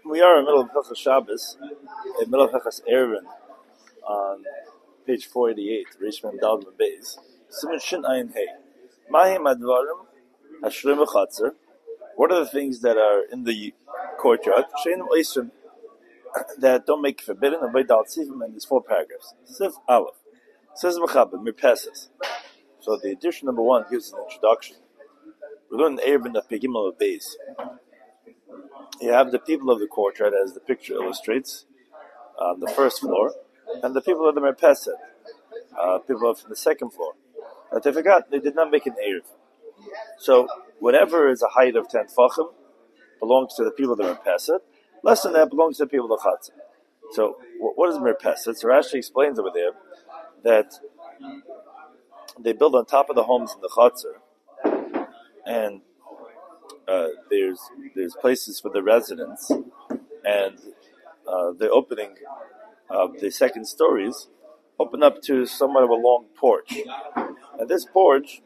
We are in the middle of Hilchos Shabbos, in the middle of Hilchos Erevin, on page 488, Reish Mem Daled Mem Beis. Siman Shin Ayin Hey. Mahim Advarim Hashrim V'Chatzer. What are the things that are in the courtyard? Sheinim Oisrim, that don't make forbidden, and by Dal Tzivim, and there's 4 paragraphs. Sif Aleph. Says Mechaber, Mirpeses. So the edition number 1 gives an introduction. We're going to Erevin of Pegimel Beis. You have the people of the courtyard, as the picture illustrates, on the first floor, and the people of the Merpeset, people from the second floor. But they forgot, they did not make an Erev. So, whatever is a height of 10 Tfachim belongs to the people of the Merpeset, less than that belongs to the people of the Chatzah. So, what is Merpeset? So Rashi explains over there that they build on top of the homes in the Chatzah, and there's places for the residents, and the opening of the second stories open up to somewhat of a long porch. And this porch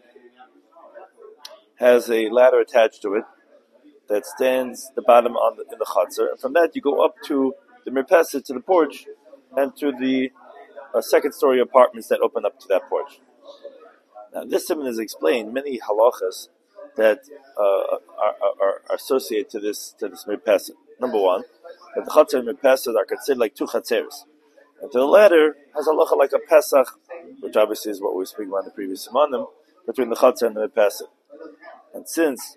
has a ladder attached to it that stands the bottom in the chutzner. And from that you go up to the mirpeset, to the porch, and to the second story apartments that open up to that porch. Now this simon is explained many halachas that are associated to this mirpeset. Number 1, that the chutzner and mirpeset are considered like 2 chatzeres. And the latter has a halacha like a Pesach, which obviously is what we were speaking about in the previous simanim, between the chutzner and the mirpeset. And since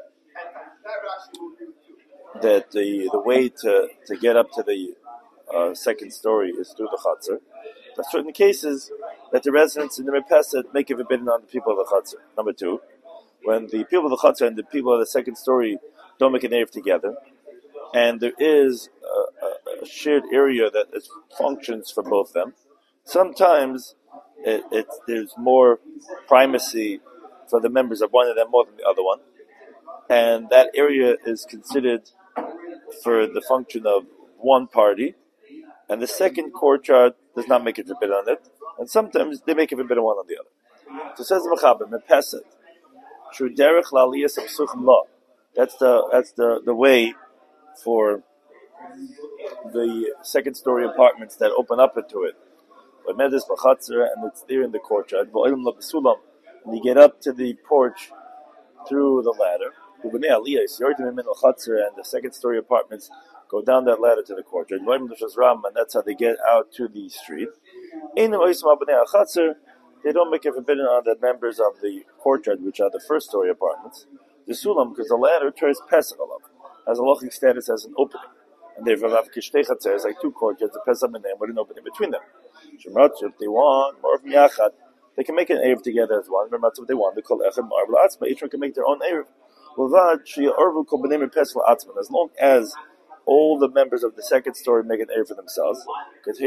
that the way to get up to the second story is through the chutzner, there are certain cases that the residents in the mirpeset make it forbidden on the people of the chutzner. Number 2, when the people of the chutzner and the people of the second story don't make an erev together, and there is a shared area that functions for both of them, sometimes there's more primacy for the members of one of them more than the other one, and that area is considered for the function of one party, and the second courtyard does not make it forbidden on it, and sometimes they make it forbidden one on the other. So it says Mechaber, Mepeset, Shu Derech La'aliyas Psuchim Law. That's the way for the second story apartments that open up into it. And it's there in the courtyard. And you get up to the porch through the ladder. And the second story apartments go down that ladder to the courtyard. And that's how they get out to the street. They don't make it forbidden on the members of the courtyard, which are the first story apartments. The sulam, because the ladder turns pesach alav, has a lochic status as an opening. And therefore, it's like 2 courtyards, the pesach and with an opening between them. If they want more of yachad, they can make an erev together as one. If they want, they call echad marble atzma. Each one can make their own erev. As long as all the members of the second story make an erev for themselves, because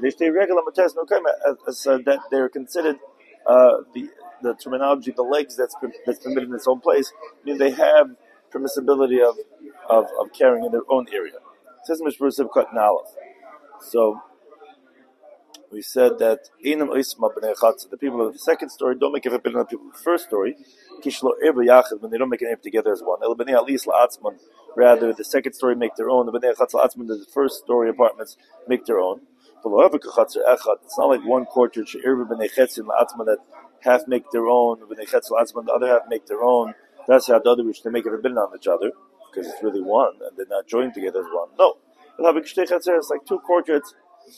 that they're considered the terminology, the legs that's permitted in its own place, mean they have permissibility of carrying in their own area. It says Mishpur Kat Nalef. So we said that the people of the second story don't make it forbidden on the people of the first story. When they don't make an erev together as one. Rather, the second story make their own. The first story apartments make their own. It's not like one courtyard that half make their own, the other half make their own. That's how the other which they make it forbidden on each other, because it's really one, and they're not joined together as one. No. It's like 2 courtyards.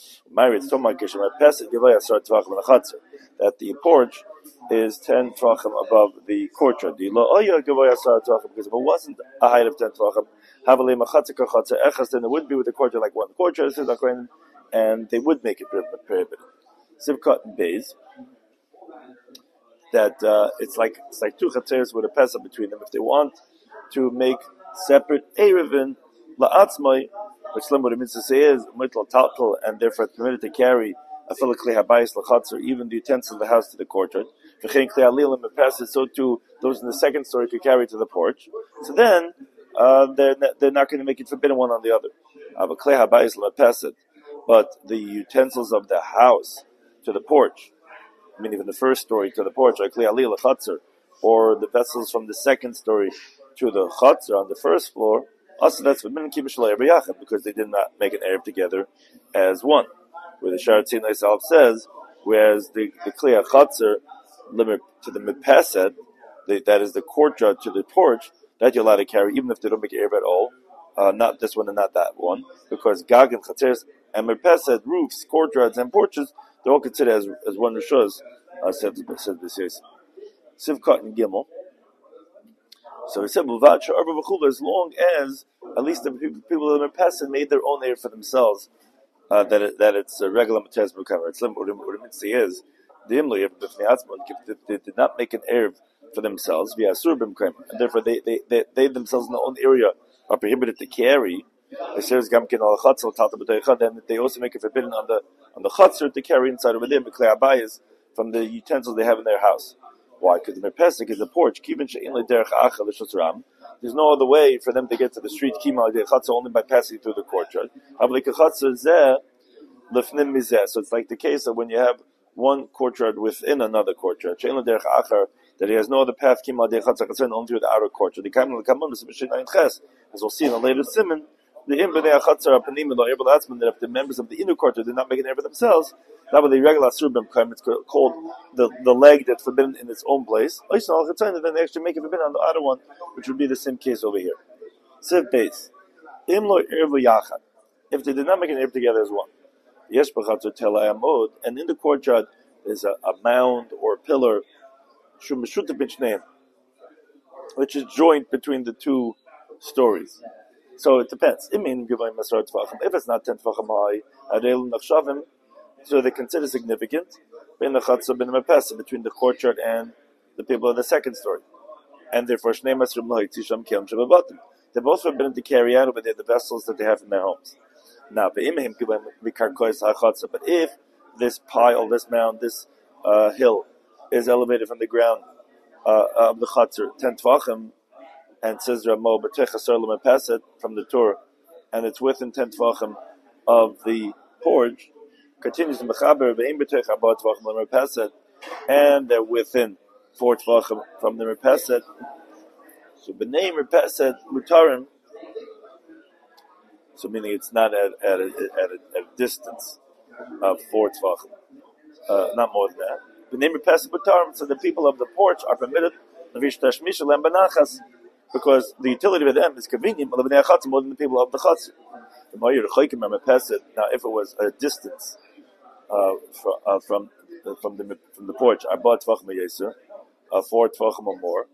That the porch is 10 tvachim above the courtyard. Because if it wasn't a height of 10 tvachim, then it would be with the courtyard like one courtyard, and they would make it prohibited. Sivkot and Beis, that it's like 2 chatzeres with a pesach between them. If they want to make separate erevin la'atzmai, which what it means to say is mitl taltal, and therefore it's permitted to carry a fill of kli habayis lachatzer, even the utensils of the house to the courtyard. V'chein kli alilim mepeset, so too those in the second story could carry to the porch. So then they're not going to make it forbidden one on the other. Kli habayis mepeset, but the utensils of the house to the porch, meaning from the first story to the porch, or kli alil lachatzer, or the vessels from the second story to the chutzner on the first floor, Also, that's forbidden because they did not make an Erev together as one. Where the Sharatzin itself says, whereas the Kliya Chatzar limit to the Mipased, that is the courtyard to the porch, that you're allowed to carry even if they don't make Erev at all. Not this one and not that one, because Gag and Chatzeres and Mipased, roofs, courtyards, and porches, they're all considered as one Rishos, said this Sivkot and Gimel. So he said, as long as at least the people that are Mipased made their own Erev for themselves, that it's a regular Mates Mukamar. It's what it is the Imli if they did not make an Erev for themselves via Surbim Kramer, and therefore they themselves in their own area are prohibited to carry. Then they also make it forbidden on the Chatzar to carry inside over there Abayas from the utensils they have in their house. Why? Because the Merpesik is the porch. There's no other way for them to get to the street only by passing through the courtyard. So it's like the case that when you have one courtyard within another courtyard, that he has no other path only through the outer courtyard. As we'll see in a later simon, that if the members of the inner courtyard did not make an Erev for themselves, that would be regular surbim kaim. It's called the leg that's forbidden in its own place. Then they actually make it forbidden on the other one, which would be the same case over here. Siv base. If they did not make an Erev together as one. And in the courtyard is a mound or a pillar, which is joined between the two stories. So it depends. If it's not 10 tefachim high, so they consider significant between the courtyard and the people of the second story. And therefore, they're both forbidden to carry out over there the vessels that they have in their homes. Now, but if this pile, this mound, this hill is elevated from the ground of the Chatzar 10 tefachim, and says Ramo from the Torah, and it's within 10 tefachim of the porch, continues in Mechaber, and they're within 4 tefachim from the Merpesed. So B'nei Merpesed Mutarim, so meaning it's not at a distance of 4 tefachim, not more than that. B'nei Merpesed Mutarim, so the people of the porch are permitted because the utility of them is convenient more than the people of the Chatzar. Now, if it was a distance from the porch, I bought 4 tefachim or more.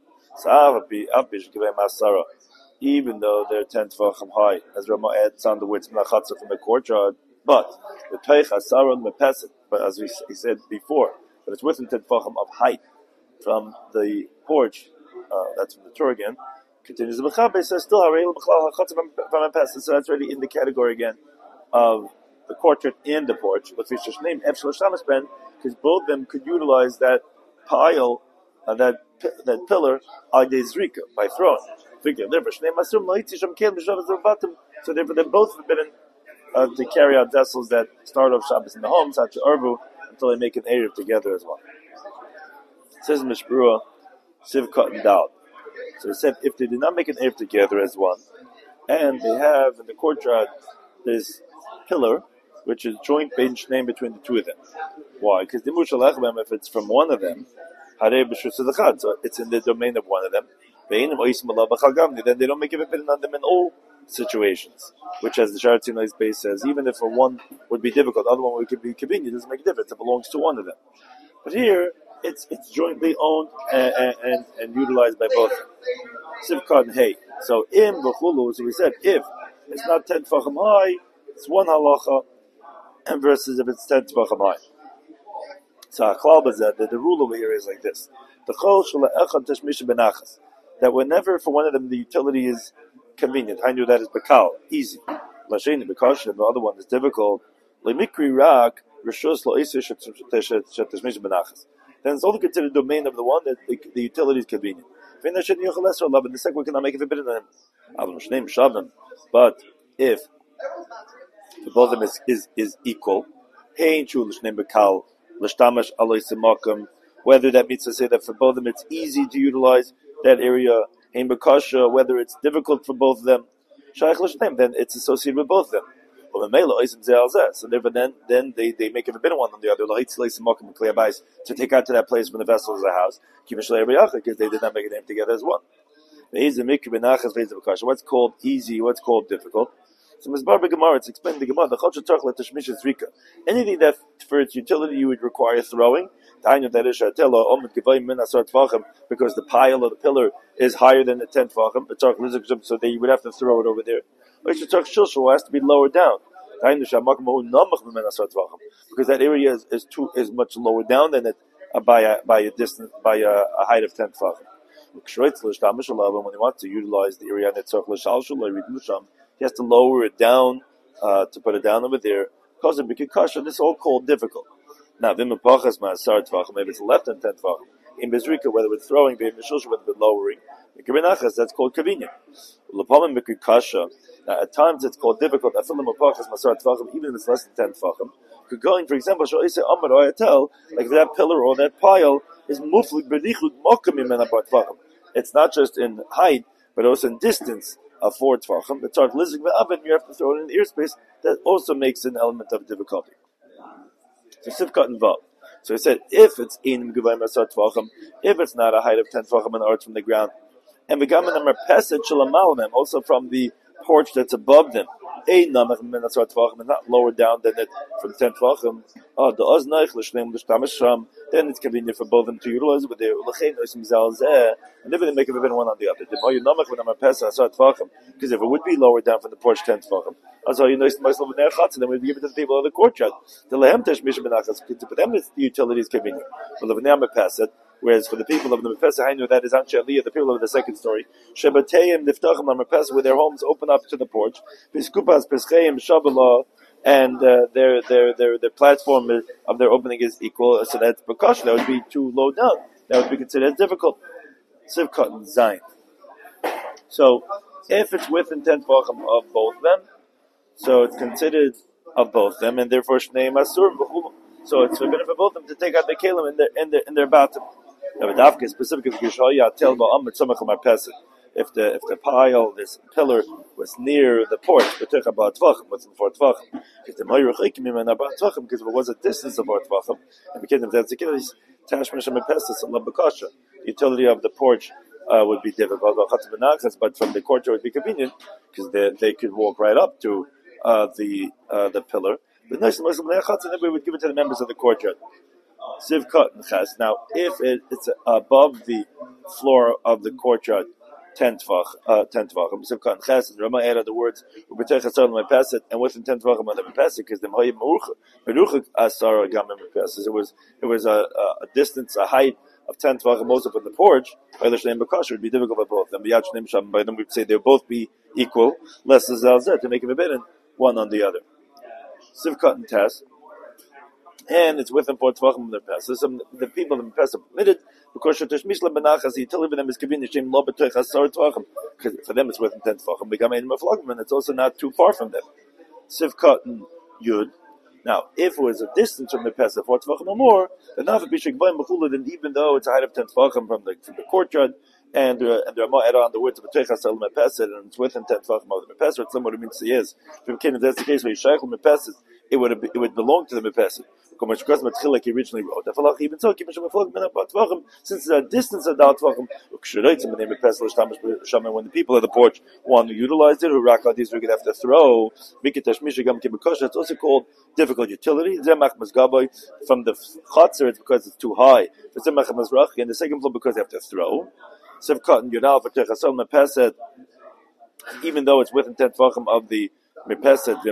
Even though they're 10 tefachim high, as Rama adds on the words from the courtyard, but the teich asara mepesed, but as he said before, but it's within 10 tefachim of height from the porch. That's from the Torah again. Continues the Mechaber says still so that's already in the category again of the courtyard and the porch. But we should name because both of them could utilize that pile, that pillar by throwing. So therefore they're both forbidden to carry out vessels that start off Shabbos in the homes, such as Arbu, until they make an Erev together as well. It says in Mishbrua, Sivkot and Dal. So it said if they did not make an Erev together as one, and they have in the courtyard this pillar, which is joint bench name between the two of them. Why? Because if it's from one of them, so it's in the domain of one of them. Then they don't make it forbidden on them in all situations. Which, as the Sharatzin base says, even if one would be difficult, the other one would be convenient, it doesn't make a difference. It belongs to one of them. But here, it's jointly owned and utilized by both. Sivkot and Hay. So im v'chulu, so we said if it's not 10 tefachim high, it's one halacha, and versus if it's 10 tefachim high. So the rule over here is like this: that whenever for one of them the utility is convenient, I knew that is bakal, easy. Lasheni because the other one is difficult. Lemikri rak rishus lo then it's only considered domain of the one that the utility is convenient. And the second one cannot make it forbidden on him. But if both of them is equal, whether that means to say that for both of them it's easy to utilize that area, whether it's difficult for both of them, then it's associated with both of them. Well, so then they make a forbidden one on the other. To take out to that place when the vessel is a house, because they did not make a name together as one. What's called easy? What's called difficult? So Mizbar Gemara, it's explained in the Gemara. Anything that for its utility you would require throwing, because the pile or the pillar is higher than the 10 tefachim, so you would have to throw it over there. Or has to be lowered down, because that area is much lower down than it by a distance, by a height of 10 tefachim. When he wants to utilize the area, he has to lower it down to put it down over there. Because of Bikikasha, this is all called difficult. Now, maybe it's left than 10 tefachim. In Bezrika, whether it's throwing, whether it's lowering, that's called kavinya. Now, at times it's called difficult. Even if it's less than 10 tefachim. Going, for example, like that pillar or that pile is muflik b'dichud mokum imena bar tefachim. It's not just in height, but also in distance of 4 tefachim. The tzarich lizik ve'aven, you have to throw it in the airspace. That also makes an element of difficulty. So sivkat and vav. So he said, if it's in Gevayim Asar Tvachim, if it's not a height of 10 Tvachim and arts from the ground, and Begaman Amar Pesed Shalamal them, also from the porch that's above them, and not lower down than it from 10 Tvachim, then it's convenient for both of them to utilize it, but they're and if they make a bit one on the other. Because if it would be lower down from the porch 10 Tvachim, then we'd give it to the people of the courtyard. For them, it's the utilities convenient. Whereas for the people of the Mepesa, I know that is Anshe Aliyah, the people of the second story, Shebatayim Niftachim Mepesa, where their homes open up to the porch, Piskupas Pescheim Shabalah, and their platform of their opening is equal, so that's precaution. That would be too low down. That would be considered difficult. Sivkot and Zayin. So, if it's within 10 Tvachim of both of them, so it's considered of both of them, and therefore Shnei Masur B'chulum. So it's forbidden for both of them to take out the kelim in their bathroom. Specifically, if the pile, this pillar, was near the porch, what's in 4 tvachim? Because if it was a distance of 4 tvachim, and because if that's the case, the utility of the porch would be difficult, but from the courtyard would be convenient because they could walk right up to the pillar. But we would give it to the members of the courtyard. Now, if it's above the floor of the courtyard, 10 tvachim. Sivkat and ches, and Rama added the words, and within 10 tvachim on the mepesik, because the meruchik asara gam mepesik. It was a distance, a height of 10 tvachim also from the porch. By the shneim b'kasher, it would be difficult for both. And b'yad shneim sham, by them we'd say they would both be equal, less the zalzeh, to make a forbidden one on the other. Sivkat and tes, and it's within 4 tvachim of the mepesik. So the people of the mepesik are permitted, because the utility for them is convenient. Because for them it's within 10 tefachim. And it's also not too far from them. Sivkat and Yud. Now, if it was a distance from the Pesach, 4 tefachim or more, then even though it's a height of 10 tefachim from the courtyard, and the Ramah add on the words of B'teichas al Mepesed, and it's within 10 tefachim of the Mepesed, it's what it means to is. If that's the case where Yishayach Mepesed, it would belong to the Mepesed. Like he originally wrote. Even so, since it's a distance of Dal Tvachim, when the people of the porch want to utilize it, we're going to have to throw. It's also called difficult utility. From the Chatzar, it's because it's too high. And the second floor, because they have to throw. Even though it's within 10 Tvachim of the Mepesed,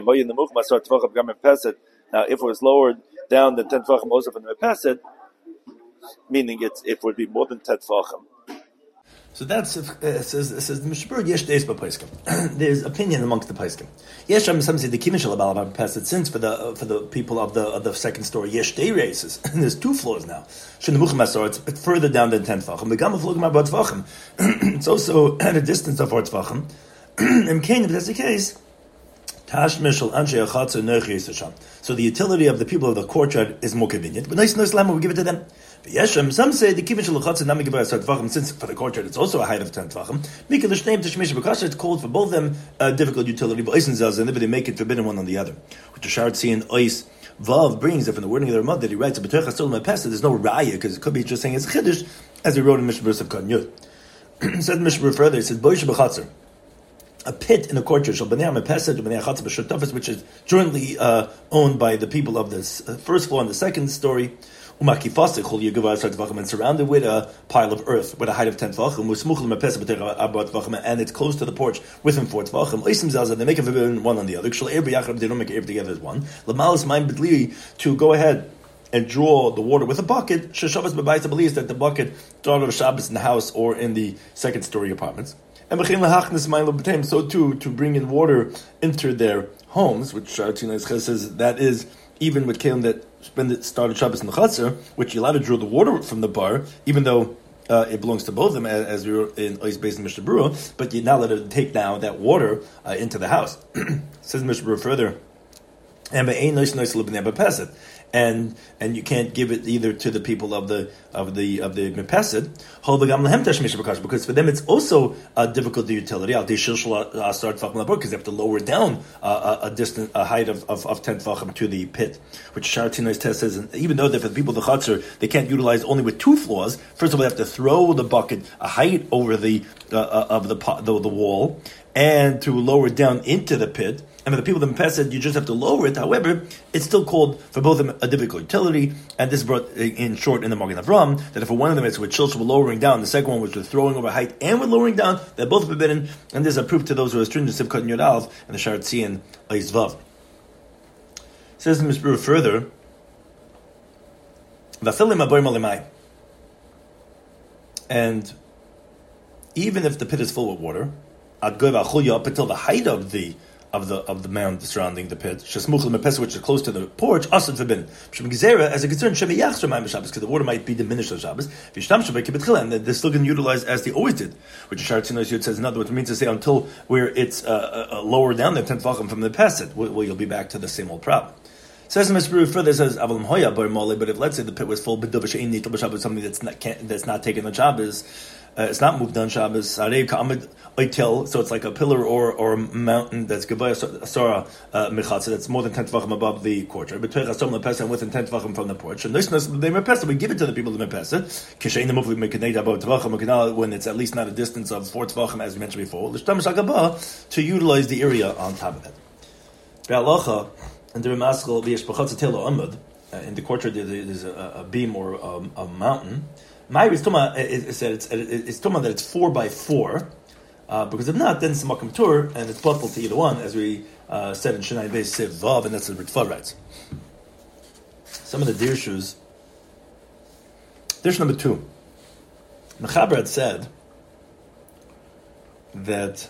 now if it was lowered down than 10 tefachim also from the mepesed, meaning it would be more than 10 tefachim. So that's it says the Mishpur yesh deis b'paiskim. There's opinion amongst the paiskim. Yesh some say the kimin shel abal mepesed, since for the people of the second story yesh day races. And there's 2 floors now. It's further down than 10 tefachim. It's also at a distance of 4 tefachim. And if that's the case, So the utility of the people of the courtyard is more convenient. But nice lamb, we give it to them. Some say the kivin shel chatzer nami givay asar tvachim. Since for the courtyard it's also a height of 10 tvachim. Mikol l'shneim tishmish b'kasher. It's called for both of them difficult utility. But oisen zaz and they make it forbidden one on the other. Which the Sha'ar Tzion ois vav brings that from the wording of the Ramad that he writes a b'toich hasol mepesa. There's no raya because it could be just saying it's chiddush as he wrote in Mishnah Berurah of Kan Yud. Said Mishnah further. It says boish b'chatzer. A pit in a courtyard, which is jointly owned by the people of this first floor and the second story, and surrounded with a pile of earth with a height of 10 tvachim, and it's close to the porch within 4 tvachim. They make a forbidden one on the other. They don't make it together as one. To go ahead and draw the water with a bucket. Shabbos believes that the bucket started of Shabbos in the house or in the second story apartments. And so too, to bring in water into their homes, which Sha'ar Tzion says that is even with Kalim that started Shabbos in the Chatzar, which you're allowed to draw the water from the bar, even though it belongs to both of them, as we were in Ois Beis and Mishnah Berurah, but you're not allowed to take now that water into the house. Says Mishnah Berurah further, and you can't give it either to the people of the Mepeset, because for them it's also a difficult utility, because they have to lower down a height of 10 tefachim to the pit, which Sha'ar Tzion says, and even though that for the people of the Chatzar they can't utilize only with 2 floors. First of all, they have to throw the bucket a height over the wall, and to lower down into the pit. And for the people of the Mepesed, you just have to lower it. However, it's still called for both of them a difficult utility. And this is brought in short in the Magen Avram, that if for one of them it's with shilshah lowering down, the second one was with throwing over height and with lowering down, they're both forbidden. And there's a proof to those who are stringent Sivkot and Yud Aleph and the Sha'ar Tzion Ois Vav. Says the Mishnah further, and even if the pit is full with water, up until the height of the mound surrounding the pit, which is close to the porch, asad forbidden. As a concern, because the water might be diminished on Shabbos, and they're still going to utilize as they always did, which Sha'ar Tzion says in other words, it means to say until where it's lower down than 10 tvachim from the pesach, well, you'll be back to the same old problem. Says the Mishnah further, says but if let's say the pit was full, something that's not taken on Shabbos, it's not moved on Shabbos. So it's like a pillar or a mountain that's asara mechatza, that's more than 10 tvachim above the courtyard. But within 10 tvachim from the porch. And we give it to the people of the Mepesa. When it's at least not a distance of 4 tvachim, as we mentioned before, to utilize the area on top of that. And the Ramaskal, in the courtyard there's a beam or a mountain. Ma'ir is Tuma, it's Tuma that it's 4 by 4, because if not, then it's a Makam Tur, and it's possible to either one, as we said in Shinai Beis Siv Vav, and that's what Ritva writes. Some of the Dirshus. Dirsh number 2. Mechaber had said that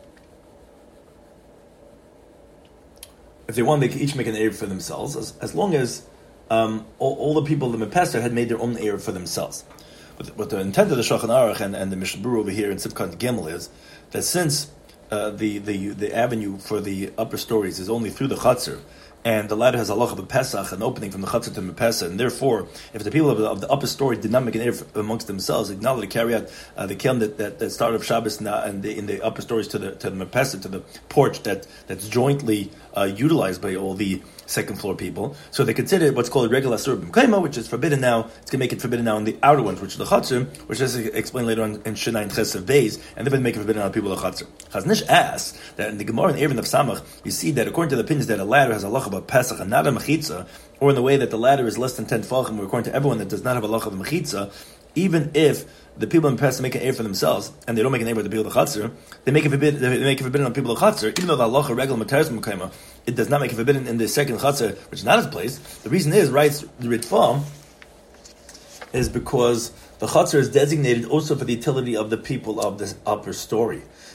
if they want, they could each make an Erev for themselves, as long as all the people of the Mepester had made their own Erev for themselves. What the intent of the Shulchan Aruch and the Mishnah Berurah over here in Sivkot Gimel is that since the avenue for the upper stories is only through the Chatzar, and the ladder has a halacha of Pesach, an opening from the Chatzar to Mepesa, and therefore, if the people of the upper story did not make an Erev amongst themselves, acknowledge to carry out the Kelm that started of Shabbos and in the upper stories to the Mepesa, to the porch that's jointly utilized by all the second floor people, so they consider what's called a regular asur b'mkaima, which is forbidden now. It's going to make it forbidden now in the outer ones, which is the chatzir, which is explained later on in Shinai and Ches of Beis, and they're going to make it forbidden on the people of the chatzir. Chaznish asks that in the Gemara and Erevin of Samach, you see that according to the opinions that a ladder has a halacha of Pesach and not a mechitza, or in the way that the ladder is less than 10 tefachim, or according to everyone that does not have a halacha of mechitza, even if the people in Pesach make an Erev for themselves, and they don't make an Erev with the people of the Chatzar, they make it forbidden on the people of the Chatzar, even though the halacha regular materis mekayma, it does not make it forbidden in the second Chatzar, which is not its place. The reason is, writes the Ritva, is because the Chatzar is designated also for the utility of the people of this upper story.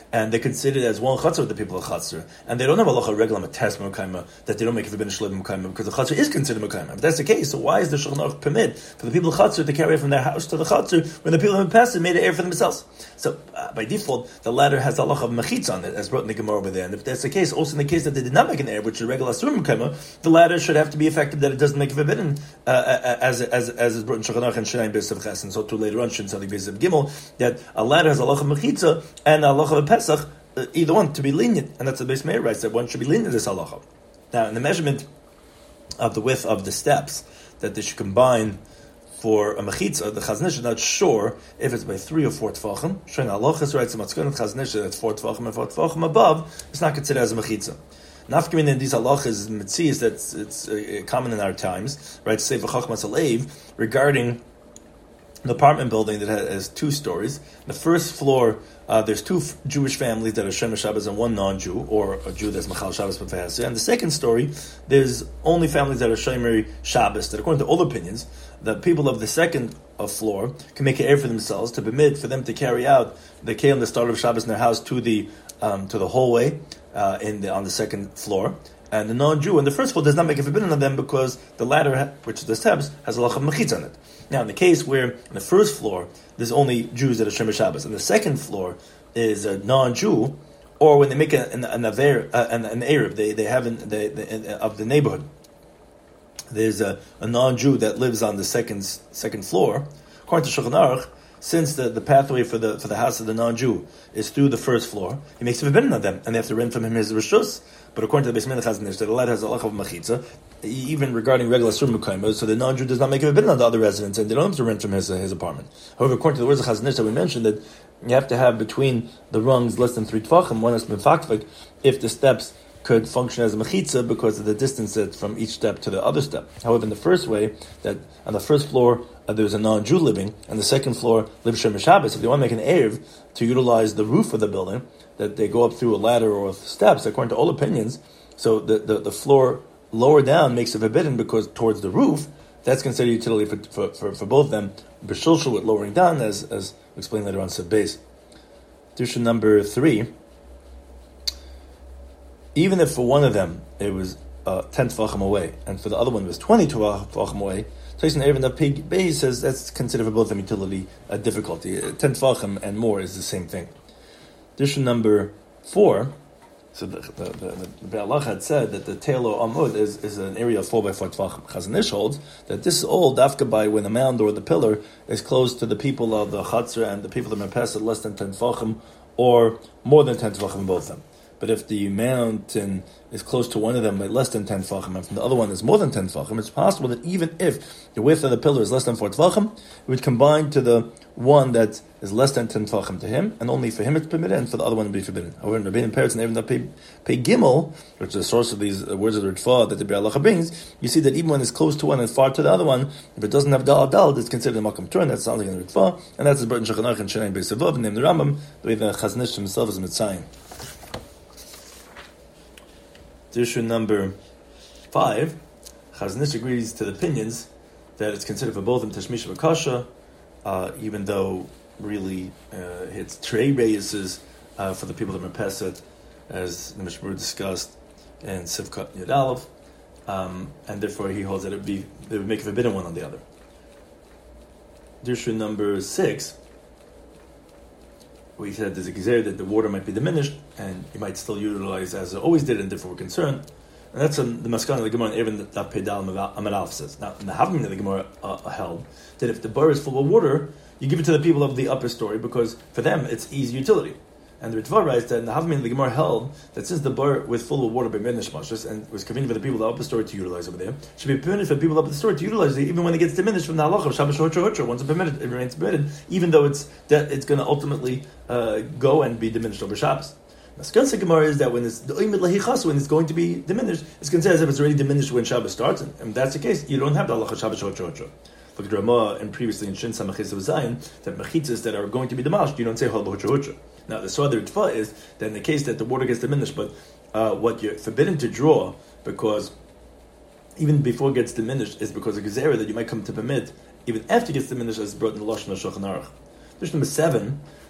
and they consider it as one chatzar with the people of chatzar, and they don't have a halacha regular matas mekaima that they don't make a forbidden shleim mekaima because the chatzar is considered mekaima. If that's the case, so why is the Shulchan Aruch permit for the people of chatzar to carry from their house to the chatzar when the people of Mepesa made an air for themselves? So by default, the latter has the halacha of mechitza on it, as brought in the Gemara over there. And if that's the case, also in the case that they did not make an air, which is a regular asur mekaima, the latter should have to be effective that it doesn't make a forbidden, as is brought in Shulchan Aruch and Shnayim Beis of Ches, and so too later on Shin Tzadik Beis of Gimel, that a latter has a halacha of mechitza and a halacha of Pesach, either one to be lenient, and that's the Beis Meir writes that one should be lenient to this halacha. Now, in the measurement of the width of the steps that they should combine for a mechitza, the Chazon Ish is not sure if it's by 3 or 4 tefachim. Shein halachas writes in Matzkon Chazon Ish that's 4 tefachim and 4 tefachim above. It's not considered as a mechitza. Nafkamin in these halachas mitzis that it's common in our times, right? Say v'chachmas alev regarding an apartment building that has 2 stories. The first floor, there's 2 Jewish families that are Shomer Shabbos and 1 non-Jew, or a Jew that's Machal Shabbos B'Fehaseh. And the second story, there's only families that are Shomer Shabbos, that according to all opinions, the people of the second floor can make an air for themselves to permit for them to carry out the Kelim, the start of Shabbos in their house, to the hallway on the second floor. And the non-Jew in the first floor does not make a forbidden on them because the latter, which is the steps, has a halacha of mechitza on it. Now, in the case where in the first floor there's only Jews that are Shomer Shabbos, and the second floor is a non-Jew, or when they make an Arab, they have of the neighborhood, there's a non-Jew that lives on the second floor. According to Shulchan Aruch, since the pathway for the house of the non-Jew is through the first floor, he makes a forbidden on them, and they have to rent from him his rishus. But according to the Beis Meir Chazon Ish, that the lad has a halacha of mechitza, even regarding regular asur mekayma, so the non-Jew does not make a forbidden on the other residents, and they don't have to rent from his apartment. However, according to the words of Chazon Ish that we mentioned, that you have to have between the rungs less than 3 tefachim, one has been fakfik, if the steps could function as a mechitza because of the distance from each step to the other step. However, in the first way, that on the first floor there's a non-Jew living, and the second floor lives Shomer Shabbos, if they want to make an erev to utilize the roof of the building, that they go up through a ladder or steps, according to all opinions, so the floor lower down makes it forbidden because towards the roof, that's considered utility for both of them, b'shulshul with lowering down, as explained later on Seb Beis. Dusha number 3, even if for one of them it was 10 tefachim away, and for the other one it was 20 tefachim away, Tyson Erevin the Pig Beis says that's considered for both of them utility difficulty. 10 tefachim and more is the same thing. Dusha number 4, so the Be'alach had said that the Telo Amud is an area of 4 by 4 tefachim. Chazon Ish holds that this is all dafka by when the mound or the pillar is close to the people of the Chatzar and the people of the Mepesa less than 10 tefachim or more than 10 tefachim in both of them. But if the mountain is close to one of them by less than 10 tefachim and from the other one is more than 10 tefachim, it's possible that even if the width of the pillar is less than 4 tefachim, it would combine to the one that is less than 10 tefachim to him, and only for him it's permitted, and for the other one it would be forbidden. However, in Rabbeinu Peretz and even the Pei Gimel, which is the source of these words of the Ritva that the Be'alacha brings, you see that even when it's close to one and far to the other one, if it doesn't have dal, it's considered a Makam Turn. That sounds like in the Ritva, and that's the Burton Shulchan Aruch and Shnayim Beis Avav, named the Rambam, the way the Chazon Ish himself is a Mitzayim. Issue number 5, Chazon Ish agrees to the opinions that it's considered for both of them Tashmish V'Kasha, even though really it's Trey Reyes for the people of Merpeset, as the Mishmur discussed in Sivkat Yud Aleph, and therefore he holds that they would make a forbidden one on the other. Issue number 6, we said there's a gezer that the water might be diminished, and you might still utilize as it always did, and therefore we're concerned. And that's the Maskana of the Gemara, and even that Pedal Amad Alf says. Now, in the Havamim of the Gemara held that if the bar is full of water, you give it to the people of the upper story, because for them it's easy utility. And the Ritva writes that in the Havamim of the Gemara held that since the bar was full of water by Mednish Mashas, and was convenient for the people of the upper story to utilize over there, it should be permitted for the people of the story to utilize it, even when it gets diminished from the halacha of Shabbos Hotra. Once it's permitted, it remains permitted, even though it's going to ultimately go and be diminished over Shabbos. Now, Skansa Gemara is that when it's when it's going to be diminished, it's considered as if it's already diminished when Shabbos starts, and that's the case. You don't have the halacha of Shabbos Hotra. Look at Ramah and previously in Shin Samachis of Zion that mechitzas that are going to be demolished, you don't say Hol Hotra. Now, the Swadar Tfa is that in the case that the water gets diminished, but what you're forbidden to draw, because even before it gets diminished, is because of Gezerah that you might come to permit, even after it gets diminished, as brought in the Lashon of Shulchan Aruch. Verse number 7,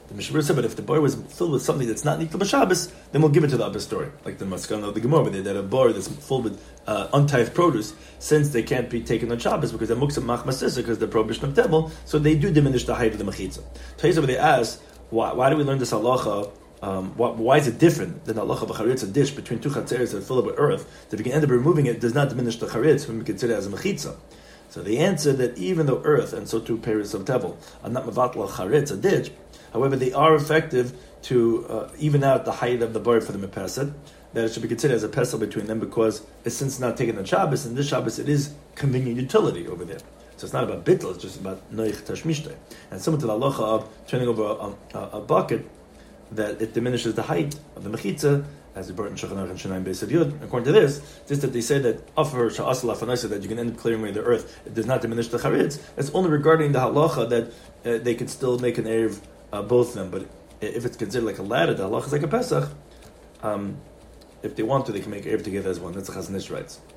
The Mishnah said, but if the bar was filled with something that's not Nikla B'Shabbos, then we'll give it to the upper story. Like the Maskana of the Gemara, where they had a bar that's full with untithed produce, since they can't be taken on Shabbos because they're Muksam Machmasisa, because they're prohibition of Tebel, so they do diminish the height of the Mechitza. Taiz over they ask, why do we learn this halacha? Why is it different than halacha of a charitz, a dish between two chatzeres that fill up with earth? That if you can end up removing it, does not diminish the charitz when we consider it as a mechitza. So the answer that even though earth and so too peris of tevel are not mevatla charitz, a ditch, however they are effective to even out the height of the bar for the mepesed, that it should be considered as a pesel between them because it's since not taken on Shabbos, and this Shabbos it is convenient utility over there. So it's not about bittul, it's just about noich tashmishte. And similar to the halacha of turning over a bucket, that it diminishes the height of the mechitza, as we brought in Shulchan Aruch and Shanaim Beis Yud. According to this, just that they say that offer sha'asal afanaisa, that you can end up clearing away the earth, it does not diminish the charitz. It's only regarding the halacha that they can still make an erev both of them. But if it's considered like a ladder, the halacha is like a pesach. If they want to, they can make erev together as one. That's the Chazon Ish writes.